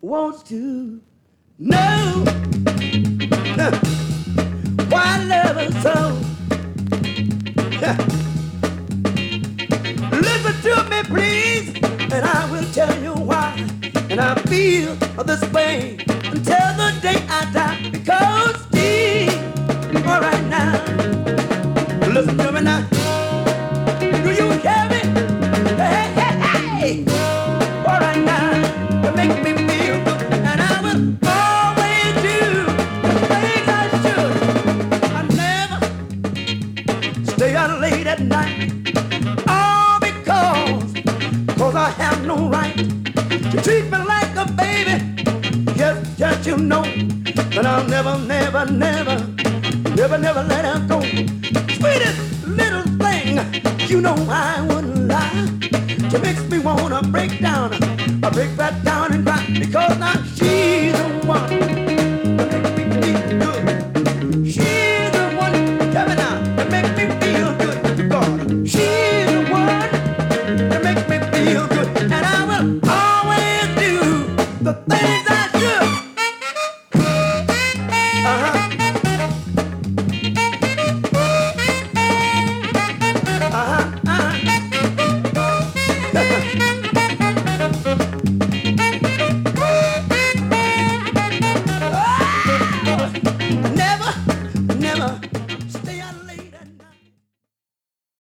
wants to know why I love her so. Listen to me, please, and I will tell you why. And I feel this pain until the day I die. Because deep, all right now, listen to me now. Do you hear me? Hey, hey, hey. All right now, you make me feel good, and I will always do the things I should. I never stay out late at night. All because I have no right to treat me like a baby. Yes, yes, you know that I'll never, never, never, never, never let her go. Sweetest little thing, you know I wouldn't lie. She makes me wanna break down, I break back down and cry. Because now